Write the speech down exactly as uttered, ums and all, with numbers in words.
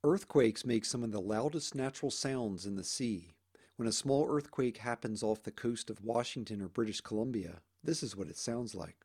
Earthquakes make some of the loudest natural sounds in the sea. When a small earthquake happens off the coast of Washington or British Columbia, this is what it sounds like.